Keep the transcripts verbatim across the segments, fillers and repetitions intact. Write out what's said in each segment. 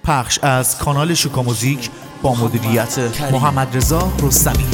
پخش از کانال شوکا موزیک با مدیریت محمد رضا رستمی.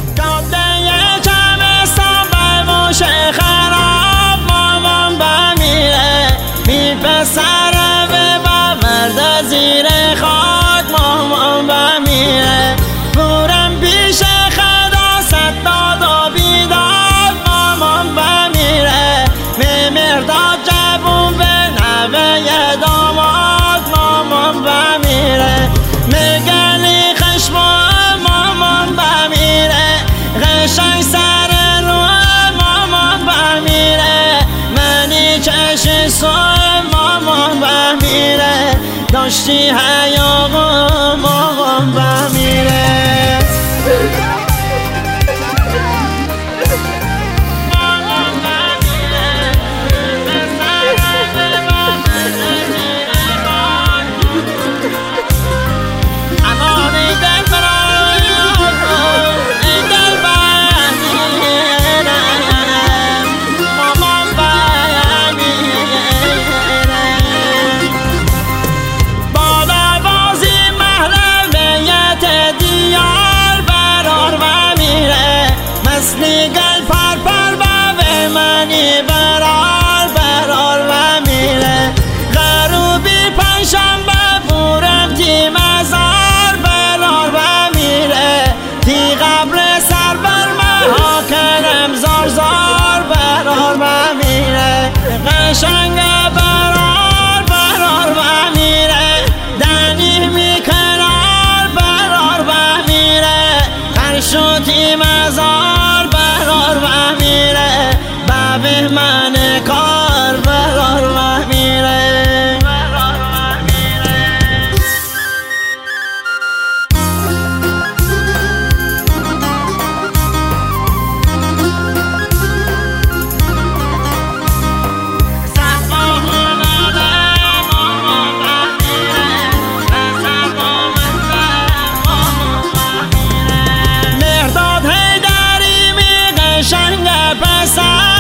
خراب مامان بمیره میپسره به بورد زیر خاک مامان بمیره بورم پیش خدا ست داد و بیداد مامان بمیره میمرداد جبون به نوه داماد مامان بمیره میگلی خشم مامان بمیره قشنگ سر چشم سوی مامان بمیره داشتی حیاق مامان بمیره نگل پر پر به منی برار برار و میره غروبی پنجشنبه بورم تی مزار برار و میره تی قبر سر بر مها کنم زار زار برار و میره قشنگ برار برار و میره دنی میکنار برار و میره هرشو تی مزار به من کار برار و میره برار و میره سفاهون آدم مامان بمیره سفاهون مامان بمیره مرداد هیدری می قشنگ پسر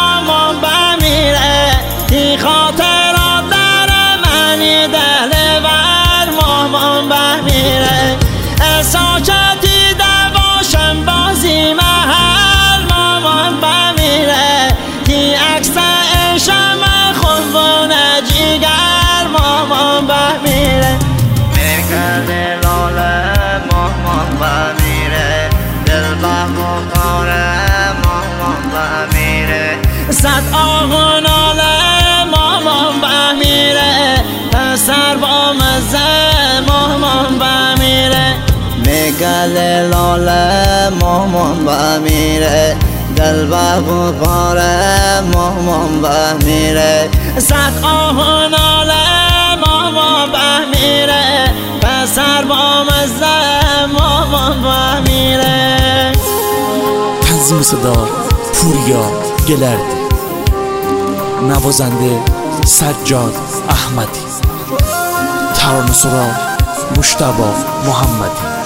تی خاطرات در منی دلور مامان بمیره ساکتی دواشم بازی محل مامان بمیره تی عکس عشم خونبون جیگر مامان بمیره میکرد لاله مامان بمیره دل بخواره مامان بمیره صد آهون مامان بمیره پسر با مزه مامان بمیره میگل لاله مامان بمیره دل بخواره مامان بمیره صد آهون لاله مامان بمیره پسر با مزه مامان بمیره. تنظیم صدا پوریا گلرد، نوازنده سجاد احمدی، ترانه سرا مجتبی محمدی.